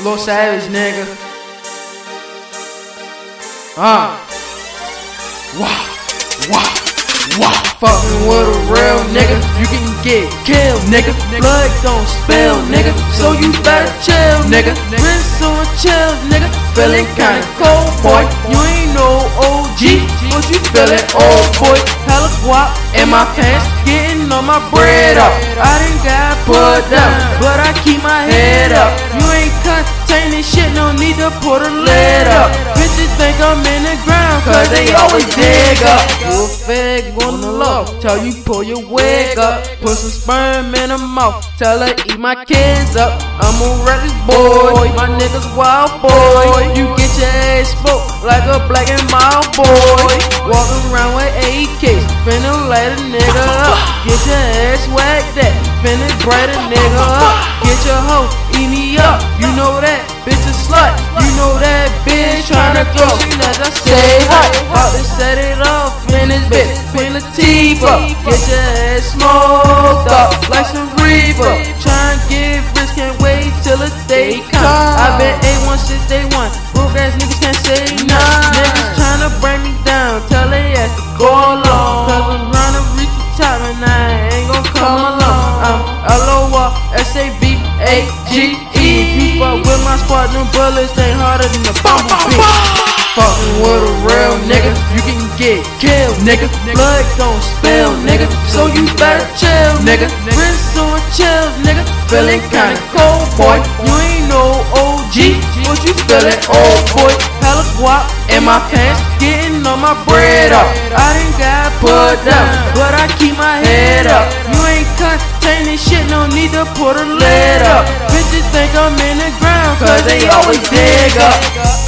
Lil Savage, nigga. Fucking with a real nigga, you can get killed, nigga. Blood don't spill, nigga, so you better chill, nigga. Wrist on chill, nigga. Feeling kinda cold, boy. You ain't no OG, but you feeling old, boy. Hella guap in my pants, getting on my bread up. I done got put down, but I keep my head up. You ain't containing shit, no need to put a lid up. Bitches think I'm in the ground, cause they always dig up. You a fag on the low, tell you pull your wig up. Put some sperm in her mouth, tell her eat my kids up. I'm a reckless boy, my niggas wild boy. You get your ass smoked like a black and mild boy. Walking around with AKs, finna light a nigga up. Get your ass whacked that, finna bright a nigga up. Get your hoe, eat me up, you know that bitch a slut. You know that bitch tryna go, as I say hi. About to set it off in this bitch, Queen Latifah. Get your ass smoked up like some Reaper. Tryna get rich, can't wait till the day come. I been A1 since day one, broke ass niggas can't say nah. Niggas tryna bring me down, tell they ass to go along. Cause I'm tryna reach the top and I ain't gon' come along. I'm LORSAVAGE. You fuck with my squad, them bullets ain't harder than a bumblebee. Fucking with a real nigga, you can get killed, nigga. Blood don't spill, nigga, so you better chill, nigga. Wrist on chill, nigga. Feeling kinda cold, boy. You ain't no OG, but you feeling old, boy. Hella guap in my pants, getting on my bread up. I done got put down, but I keep my head up. You ain't containing shit, no need to put a lid up. Bitches think I'm in the ground, cause they always dig up.